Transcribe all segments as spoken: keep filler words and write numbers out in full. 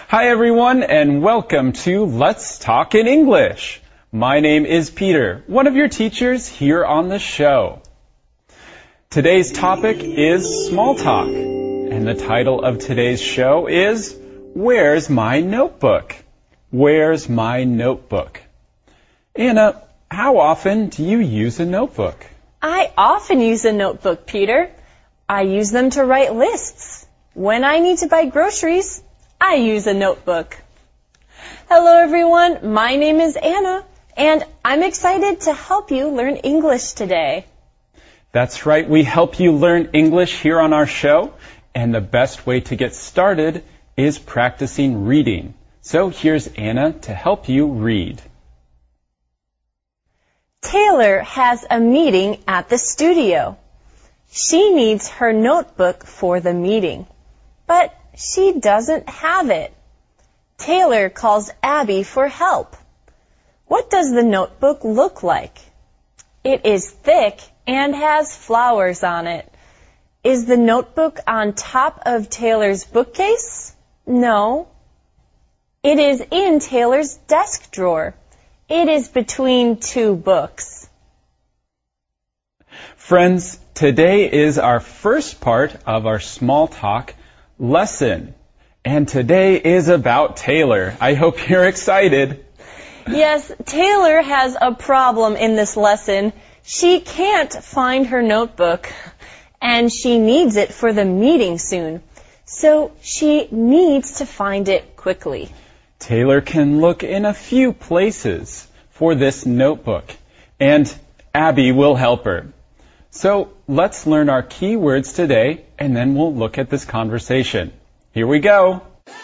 Hi everyone and welcome to Let's Talk in English. My name is Peter, one of your teachers here on the show. Today's topic is small talk, and the title of today's show is Where's My Notebook? Where's my notebook? Anna, how often do you use a notebook? I often use a notebook, Peter. I use them to write lists. When I need to buy groceries, I use a notebook. Hello everyone, my name is Anna, and I'm excited to help you learn English today. That's right, we help you learn English here on our show, and the best way to get started is practicing reading. So here's Anna to help you read. Taylor has a meeting at the studio. She needs her notebook for the meeting, but she doesn't have it. Taylor calls Abby for help. What does the notebook look like? It is thick and has flowers on it. Is the notebook on top of Taylor's bookcase? No. It is in Taylor's desk drawer. It is between two books. Friends, today is our first part of our small talk lesson. And today is about Taylor. I hope you're excited. Yes, Taylor has a problem in this lesson. She can't find her notebook, and she needs it for the meeting soon. So she needs to find it quickly. Taylor can look in a few places for this notebook, and Abby will help her. So let's learn our key words today, and then we'll look at this conversation. Here we go.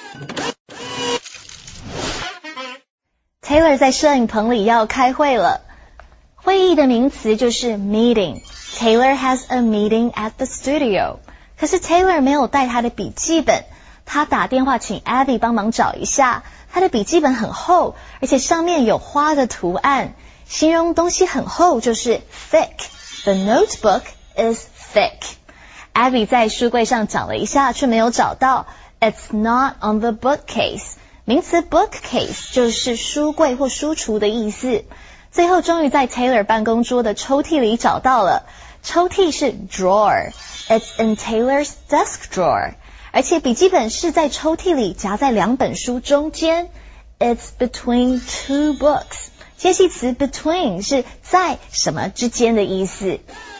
Taylor 在摄影棚里要开会了。会议的名词就是 meeting. Taylor has a meeting at the studio. 可是 Taylor 没有带他的笔记本，他打电话请 Abby 帮忙找一下。他的笔记本很厚，而且上面有花的图案。形容东西很厚就是 thick. The notebook is thick. Abby 在书柜上找了一下，却没有找到。It's not on the bookcase. 名词 bookcase 就是书柜或书橱的意思。最后终于在 Taylor 办公桌的抽屉里找到了。抽屉是 drawer. It's in Taylor's desk drawer. 而且笔记本是在抽屉里夹在两本书中间。It's between two books. 介系词 between 是在什么之间的意思。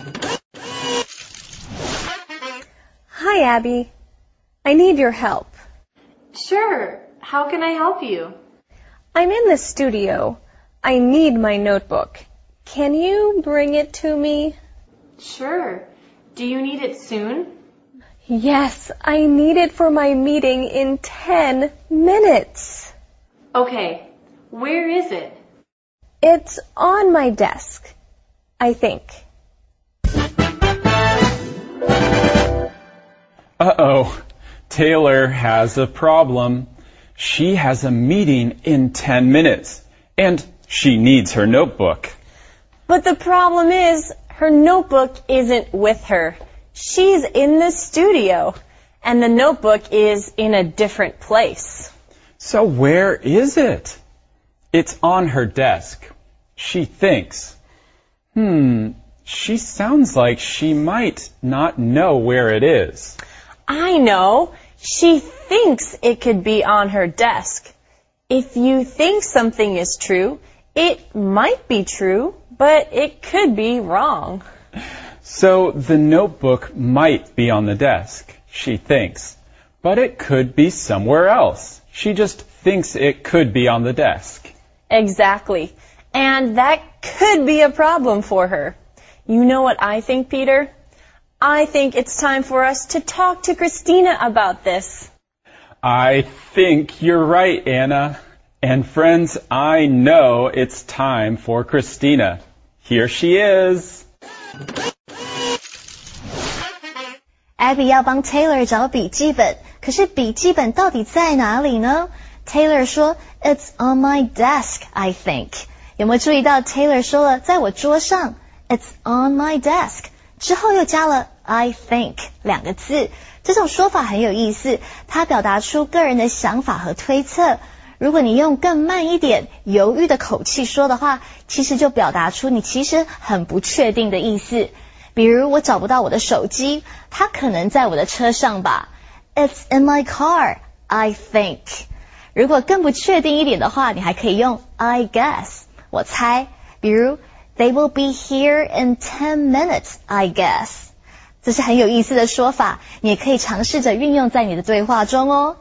Hi, Abby. I need your help. Sure. How can I help you? I'm in the studio. I need my notebook. Can you bring it to me? Sure. Do you need it soon? Yes, I need it for my meeting in ten minutes. Okay. Where is it? It's on my desk, I think. Uh-oh. Taylor has a problem. She has a meeting in ten minutes, and she needs her notebook. But the problem is, her notebook isn't with her. She's in the studio, and the notebook is in a different place. So where is it? It's on her desk. She thinks. Hmm, she sounds like she might not know where it is. I know. She thinks it could be on her desk. If you think something is true, it might be true, but it could be wrong. So the notebook might be on the desk, she thinks, but it could be somewhere else. She just thinks it could be on the desk. Exactly. And that could be a problem for her. You know what I think, Peter? I think it's time for us to talk to Christina about this. I think you're right, Anna. And friends, I know it's time for Christina. Here she is. Abby 要帮 Taylor 找笔记本，可是笔记本到底在哪里呢？ Taylor 说 It's on my desk, I think. 有没有注意到 Taylor 说了在我桌上 It's on my desk 之后又加了 I think 两个字。这种说法很有意思，它表达出个人的想法和推测。如果你用更慢一点、犹豫的口气说的话，其实就表达出你其实很不确定的意思。比如我找不到我的手机，它可能在我的车上吧。It's in my car, I think. 如果更不确定一点的话，你还可以用 I guess, 我猜。比如 They will be here in ten minutes, I guess. 这是很有意思的说法，你也可以尝试着运用在你的对话中哦。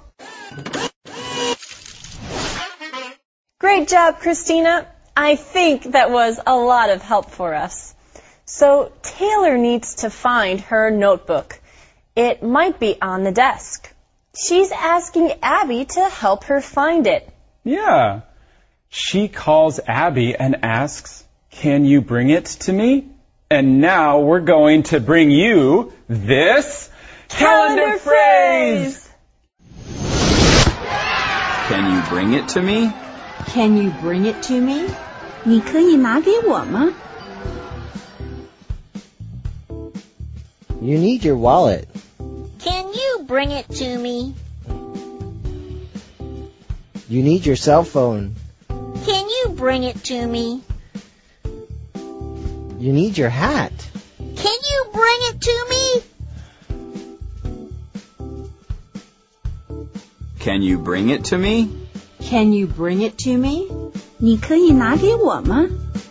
Great job, Christina. I think that was a lot of help for us. So Taylor needs to find her notebook. It might be on the desk. She's asking Abby to help her find it. Yeah. She calls Abby and asks, "Can you bring it to me?" And now we're going to bring you this calendar phrase. Can you bring it to me? Can you bring it to me? 你可以拿给我吗？ You need your wallet. Can you bring it to me? You need your cell phone. Can you bring it to me? You need your hat. Can you bring it to me? Can you bring it to me? Can you bring it to me? 你可以拿给我吗？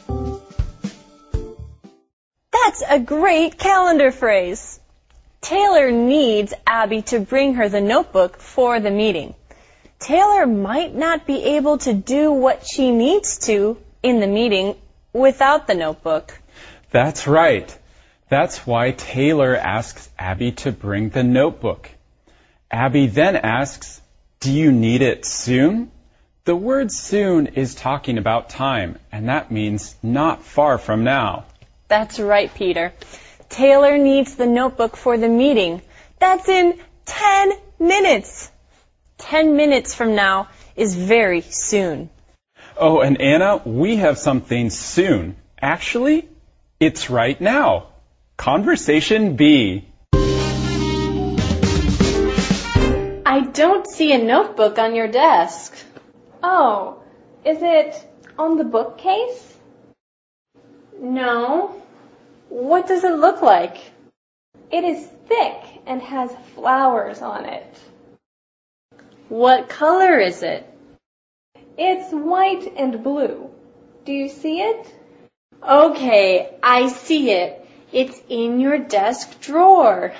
That's a great calendar phrase. Taylor needs Abby to bring her the notebook for the meeting. Taylor might not be able to do what she needs to in the meeting without the notebook. That's right. That's why Taylor asks Abby to bring the notebook. Abby then asks, "Do you need it soon?" The word soon is talking about time, and that means not far from now. That's right, Peter. Taylor needs the notebook for the meeting. That's in ten minutes. Ten minutes from now is very soon. Oh, and Anna, we have something soon. Actually, it's right now. Conversation B. I don't see a notebook on your desk. Oh, is it on the bookcase? No. What does it look like? It is thick and has flowers on it. What color is it? It's white and blue. Do you see it? Okay, I see it. It's in your desk drawer.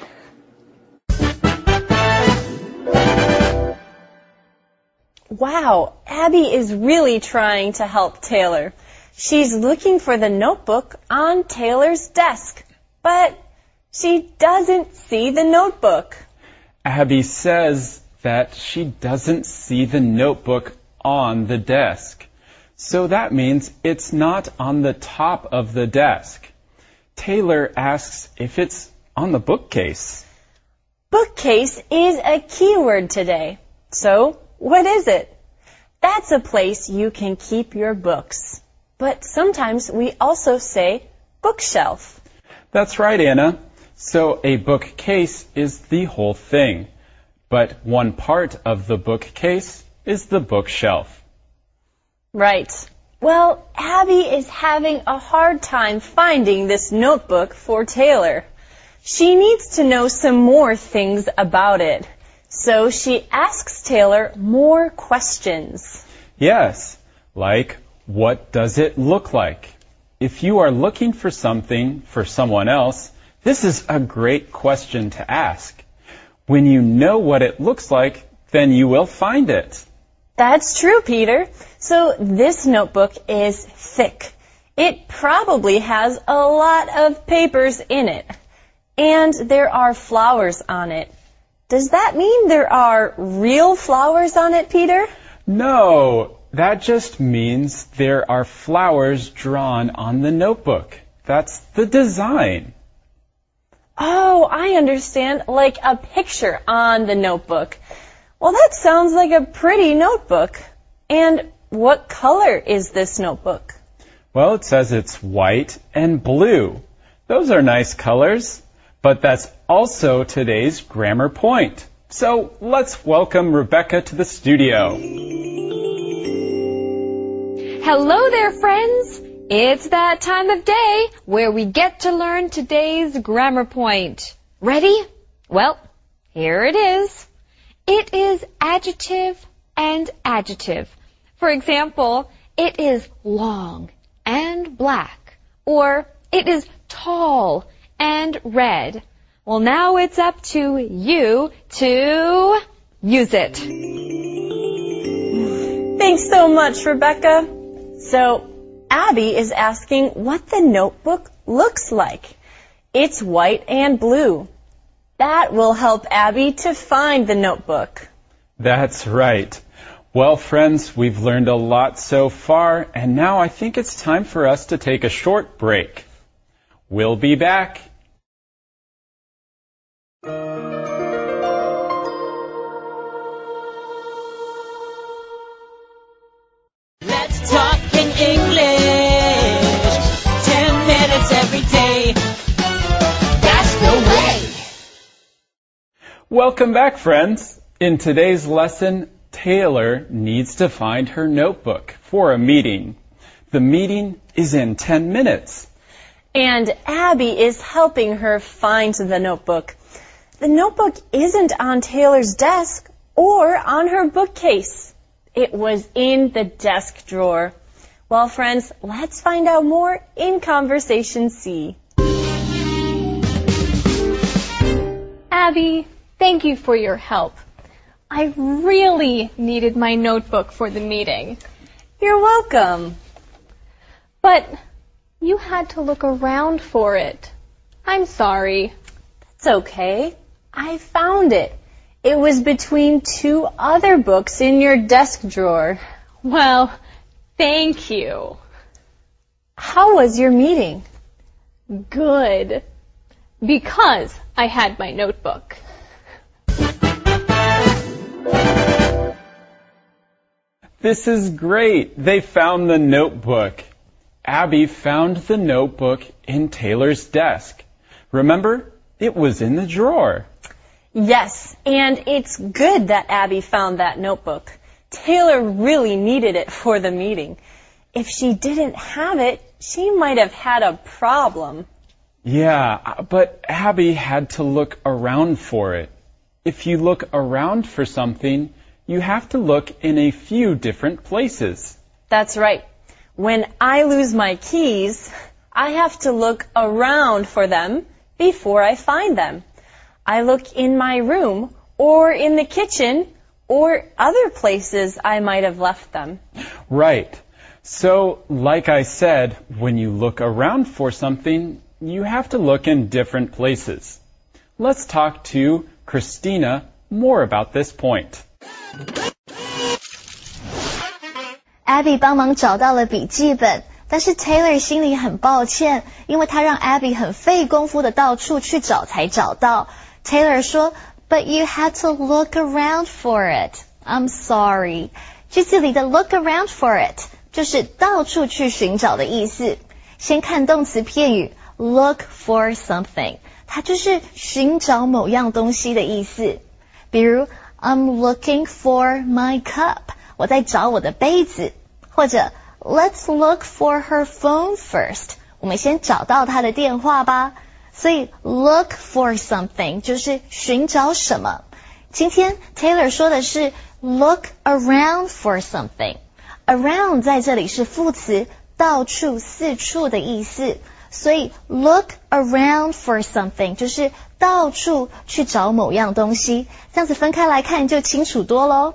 Wow, Abby is really trying to help Taylor. She's looking for the notebook on Taylor's desk, but she doesn't see the notebook. Abby says that she doesn't see the notebook on the desk. So that means it's not on the top of the desk. Taylor asks if it's on the bookcase. Bookcase is a keyword today. So, what is it? That's a place you can keep your books. But sometimes we also say bookshelf. That's right, Anna. So a bookcase is the whole thing. But one part of the bookcase is the bookshelf. Right. Well, Abby is having a hard time finding this notebook for Taylor. She needs to know some more things about it. So she asks Taylor more questions. Yes, like, what does it look like? If you are looking for something for someone else, this is a great question to ask. When you know what it looks like, then you will find it. That's true, Peter. So this notebook is thick. It probably has a lot of papers in it. And there are flowers on it. Does that mean there are real flowers on it, Peter? No, that just means there are flowers drawn on the notebook. That's the design. Oh, I understand. Like a picture on the notebook. Well, that sounds like a pretty notebook. And what color is this notebook? Well, it says it's white and blue. Those are nice colors. But that's also today's grammar point. So let's welcome Rebecca to the studio. Hello there, friends. It's that time of day where we get to learn today's grammar point. Ready? Well, here it is. It is adjective and adjective. For example, it is long and black, or it is tall and red. Well, now it's up to you to use it. Thanks so much, Rebecca. So, Abby is asking what the notebook looks like. It's white and blue. That will help Abby to find the notebook. That's right. Well, friends, we've learned a lot so far, and now I think it's time for us to take a short break. We'll be back. Let's talk in English. Ten minutes every day. That's the way. Welcome back, friends. In today's lesson, Taylor needs to find her notebook for a meeting. The meeting is in ten minutes. And Abby is helping her find the notebook. The notebook isn't on Taylor's desk or on her bookcase. It was in the desk drawer. Well, friends, let's find out more in Conversation C. Abby, thank you for your help. I really needed my notebook for the meeting. You're welcome. But you had to look around for it. I'm sorry. It's okay. I found it. It was between two other books in your desk drawer. Well, thank you. How was your meeting? Good. Because I had my notebook. This is great. They found the notebook. Abby found the notebook in Taylor's desk. Remember, it was in the drawer. Yes, and it's good that Abby found that notebook. Taylor really needed it for the meeting. If she didn't have it, she might have had a problem. Yeah, but Abby had to look around for it. If you look around for something, you have to look in a few different places. That's right. When I lose my keys, I have to look around for them before I find them. I look in my room or in the kitchen or other places I might have left them. Right. So, like I said, when you look around for something, you have to look in different places. Let's talk to Christina more about this point. Abby 帮忙找到了笔记本，但是 Taylor 心里很抱歉，因为他让 Abby 很费功夫的到处去找才找到。Taylor 说 ，But you had to look around for it. I'm sorry. 句子里的 look around for it 就是到处去寻找的意思。先看动词片语 look for something， 它就是寻找某样东西的意思。比如 I'm looking for my cup， 我在找我的杯子。或者 Let's look for her phone first， 我们先找到她的电话吧。所以 look for something 就是寻找什么。今天 Taylor 说的是 look around for something。around 在这里是副词，到处四处的意思。所以 look around for something 就是到处去找某样东西。这样子分开来看就清楚多咯。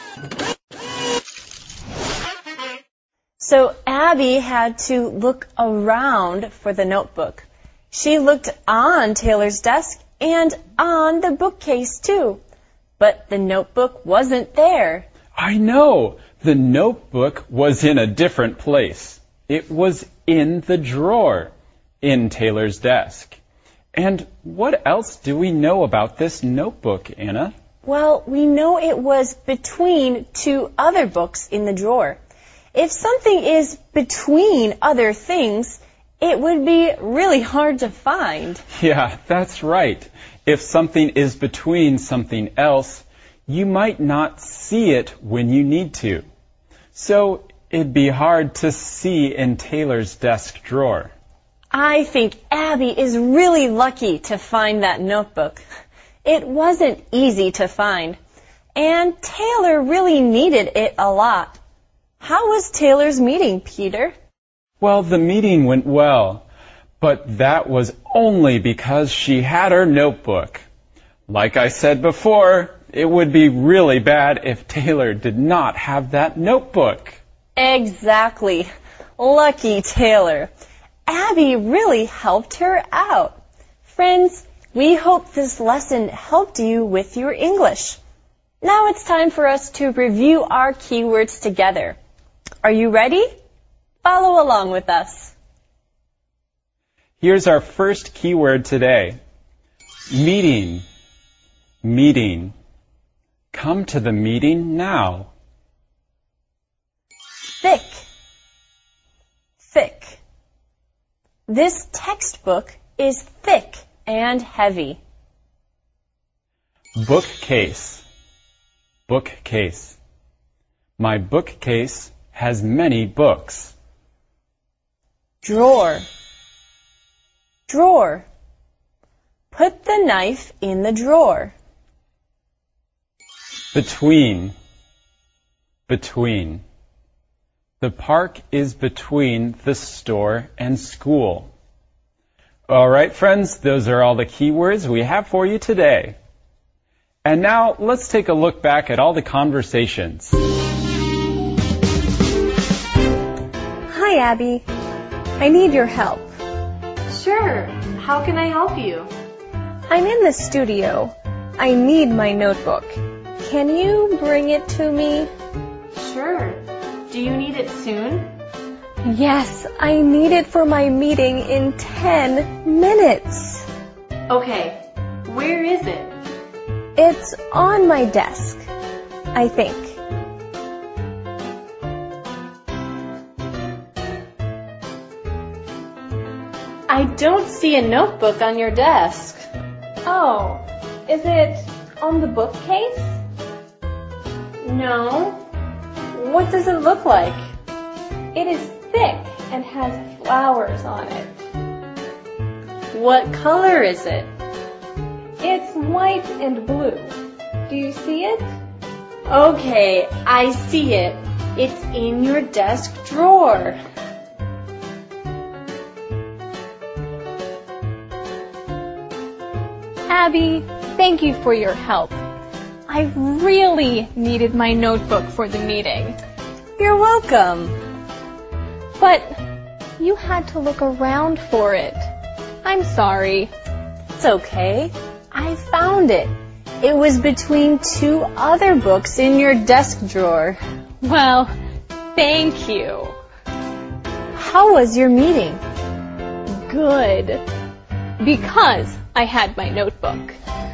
So Abby had to look around for the notebook. She looked on Taylor's desk and on the bookcase too. But the notebook wasn't there. I know. The notebook was in a different place. It was in the drawer in Taylor's desk. And what else do we know about this notebook, Anna? Well, we know it was between two other books in the drawer. If something is between other things, it would be really hard to find. Yeah, that's right. If something is between something else, you might not see it when you need to. So it'd be hard to see in Taylor's desk drawer. I think Abby is really lucky to find that notebook. It wasn't easy to find, and Taylor really needed it a lot. How was Taylor's meeting, Peter? Well, the meeting went well, but that was only because she had her notebook. Like I said before, it would be really bad if Taylor did not have that notebook. Exactly. Lucky Taylor. Abby really helped her out. Friends, we hope this lesson helped you with your English. Now it's time for us to review our keywords together. Are you ready? Follow along with us. Here's our first keyword today. Meeting. Meeting. Come to the meeting now. Thick. Thick. This textbook is thick and heavy. Bookcase. Bookcase. My bookcase has many books. Drawer. Drawer. Put the knife in the drawer. Between. Between. The park is between the store and school. All right, friends, those are all the keywords we have for you today. And now let's take a look back at all the conversations. Hi, Abby. I need your help. Sure. How can I help you? I'm in the studio. I need my notebook. Can you bring it to me? Sure. Do you need it soon? Yes, I need it for my meeting in ten minutes. Okay. Where is it? It's on my desk, I think. I don't see a notebook on your desk. Oh, is it on the bookcase? No. What does it look like? It is thick and has flowers on it. What color is it? It's white and blue. Do you see it? Okay, I see it. It's in your desk drawer. Abby, thank you for your help. I really needed my notebook for the meeting. You're welcome. But you had to look around for it. I'm sorry. It's okay. I found it. It was between two other books in your desk drawer. Well, thank you. How was your meeting? Good. Because I had my notebook.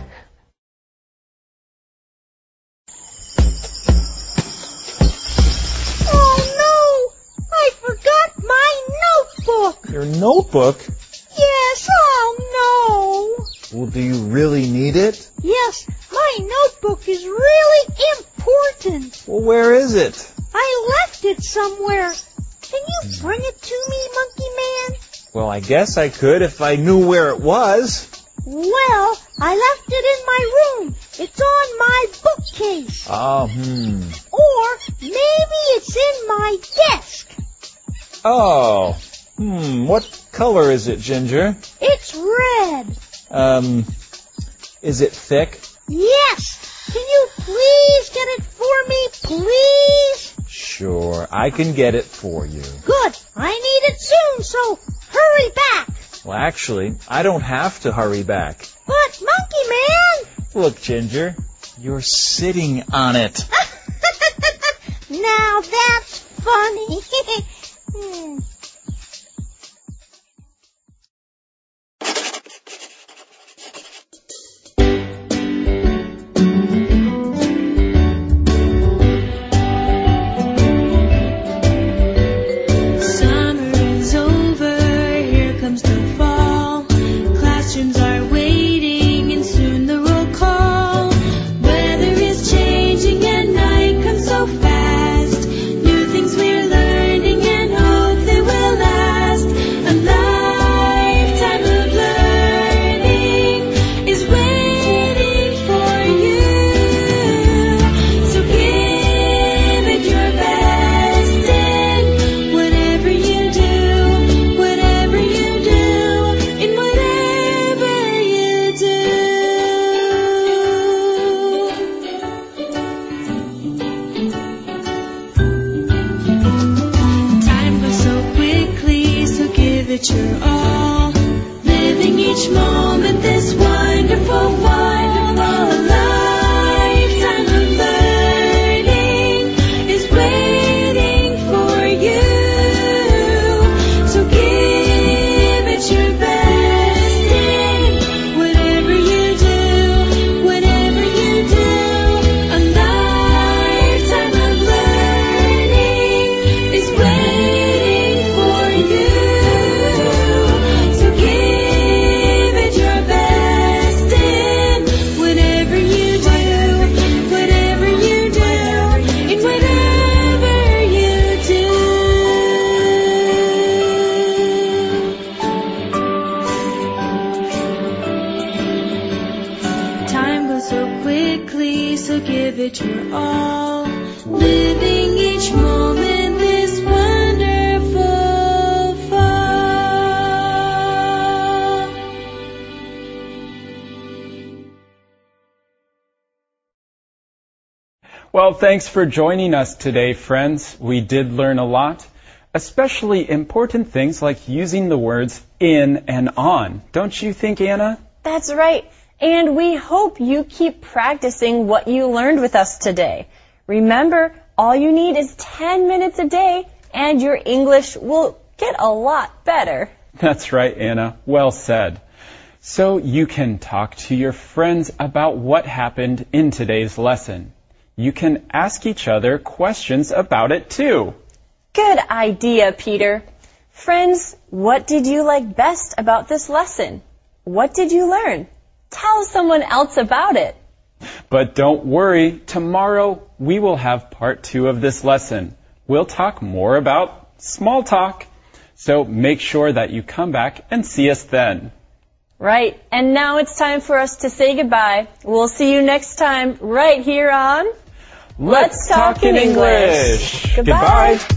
Oh no! I forgot my notebook! Your notebook? Yes, oh no! Well, do you really need it? Yes, my notebook is really important. Well, where is it? I left it somewhere. Can you bring it to me, Monkey Man? Well, I guess I could if I knew where it was. Well, I left it in my room. It's on my bookcase. Oh, hmm. Or maybe it's in my desk. Oh, hmm. What color is it, Ginger? It's red. Um, is it thick? Yes. Can you please get it for me, please? Sure, I can get it for you. Good. I need it soon, so hurry back. Well, actually, I don't have to hurry back. But, Monkey Man! Look, Ginger, you're sitting on it. Now that's funny. hmm. Summer is over. Time goes so quickly, so give it your all. Living each moment this wonderful, wonderful lifetime of learning is waiting for you. So give it your best in whatever you do, whatever you do. A lifetime of learning is waiting for you. So give it your best in whatever you do, whatever you do, in whatever you do. Time goes so quickly, so give it your all. Living each moment this wonderful fall. Well, thanks for joining us today, friends. We did learn a lot, especially important things like using the words in and on. Don't you think, Anna? That's right. And we hope you keep practicing what you learned with us today. Remember, all you need is ten minutes a day, and your English will get a lot better. That's right, Anna. Well said. So you can talk to your friends about what happened in today's lesson. You can ask each other questions about it too. Good idea, Peter. Friends, what did you like best about this lesson? What did you learn? Tell someone else about it. But don't worry, tomorrow we will have part two of this lesson. We'll talk more about small talk. So make sure that you come back and see us then. Right, and now it's time for us to say goodbye. We'll see you next time right here on Let's Talk in English. Goodbye. Goodbye.